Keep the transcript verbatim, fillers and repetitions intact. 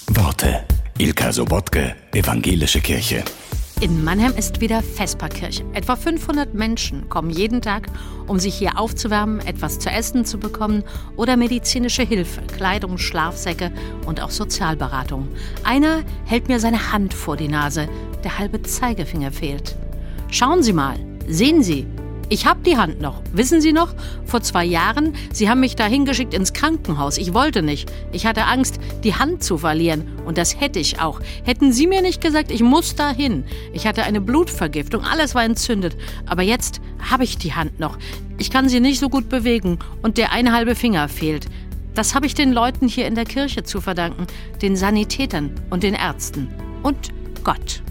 Worte. Ilka Sobotke, Evangelische Kirche. In Mannheim ist wieder Vesperkirche. Etwa fünfhundert Menschen kommen jeden Tag, um sich hier aufzuwärmen, etwas zu essen zu bekommen oder medizinische Hilfe, Kleidung, Schlafsäcke und auch Sozialberatung. Einer hält mir seine Hand vor die Nase. Der halbe Zeigefinger fehlt. Schauen Sie mal, sehen Sie, ich habe die Hand noch. Wissen Sie noch? Vor zwei Jahren, Sie haben mich da hingeschickt ins Krankenhaus. Ich wollte nicht. Ich hatte Angst, die Hand zu verlieren. Und das hätte ich auch. Hätten Sie mir nicht gesagt, ich muss da hin. Ich hatte eine Blutvergiftung, alles war entzündet. Aber jetzt habe ich die Hand noch. Ich kann sie nicht so gut bewegen und der eine halbe Finger fehlt. Das habe ich den Leuten hier in der Kirche zu verdanken, den Sanitätern und den Ärzten und Gott.